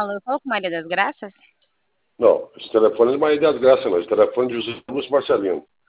Alô, eu falo com Maria das Graças? Não, esse telefone não é Maria das Graças, não. Esse telefone é de José Augusto Marcelino.